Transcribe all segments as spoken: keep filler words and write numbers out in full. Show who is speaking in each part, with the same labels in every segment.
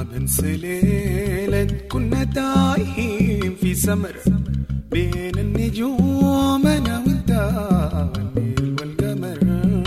Speaker 1: بنسى ليلة كنا تايهين في سمر بين النجوم أنا وأنت والليل والقمر.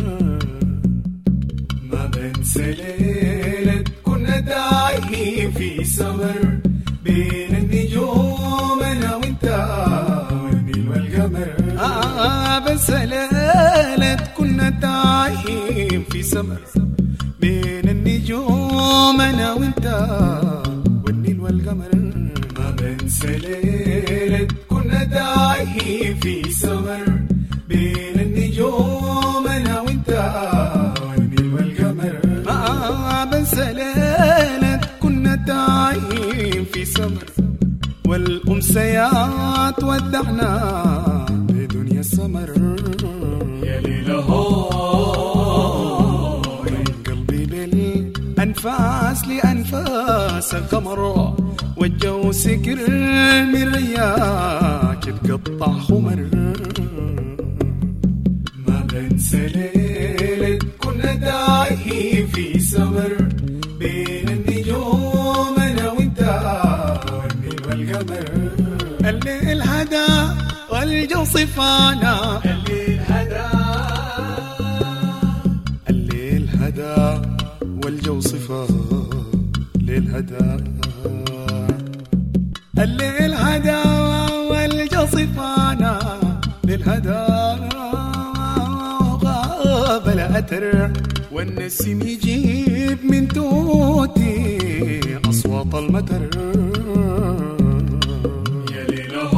Speaker 1: ما بنسى ليلة كنا تايهين في سمر بين النجوم أنا وأنت والليل والقمر. آه بنسى ليلة كنا تايهين في سمر بين النجوم أنا وأنت والنيل والقمر. ما بنسى ليلة كنا تايهين في سمر بين النجوم أنا وأنت والنيل والقمر. ما بنسى ليلة كنا تايهين في سمر والأمسيات ودعنا بدنيا السمر. يا ليله أنفاس لأنفاس القمر والجو سكر من رياك تقطع خمر. ما بنسى ليلة كنا تايهين في سمر بين النجوم أنا وأنت والنيل والقمر. الليل هدى والجو صفانا، الليل هدى الليل هدى والجو صفا للهدى. الليل هدى والجو صفانا للهدى. غاب الأتر والنسيم يجيب من توتي أصوات المطر. يا ليله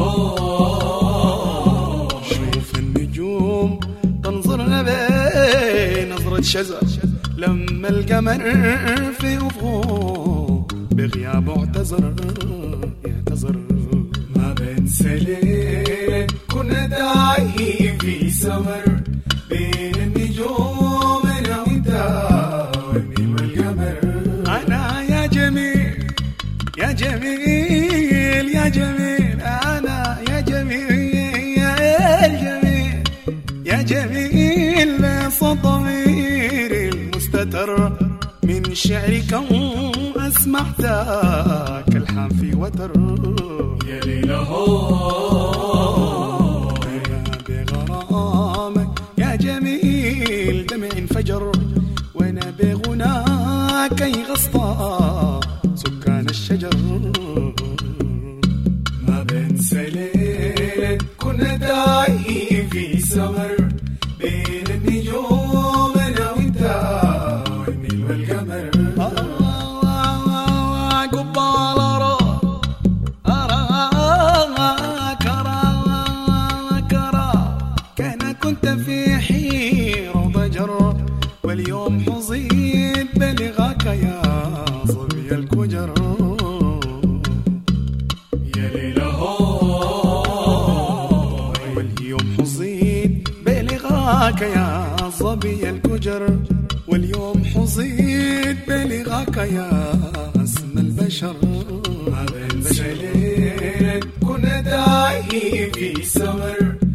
Speaker 1: شوف النجوم تنظرنا بنظرة شزر لما القمر في أفقه بغياب اعتذر يعتذر. ما بنسى ليلة كنا تايهين في سمر بين النجوم أنا وأنت والنيل والقمر. أنا يا جميل يا جميل يا جميل أنا يا جميل يا جميل يا جميل صدمي مستتر من شعرك أسمع ذاك الحام في وتر. يا ليله يا بغرامك يا جميل دمع انفجر وانا بغناك يغصى سكان الشجر. ما بنسى ليلة كنا تايهين في سمر بين النجوم أنا وأنت والنيل والقمر. قبال أراك أراك أراك أراك كان كنت في حيرة ضجر واليوم حظيت بلغاك يا صبي الكجر. يا ليله واليوم حظيت بلغاك يا صبي الكجر واليوم حظيت بلغاك يا اسم البشر. ما بنسى ليلة كنا تايهين في سمر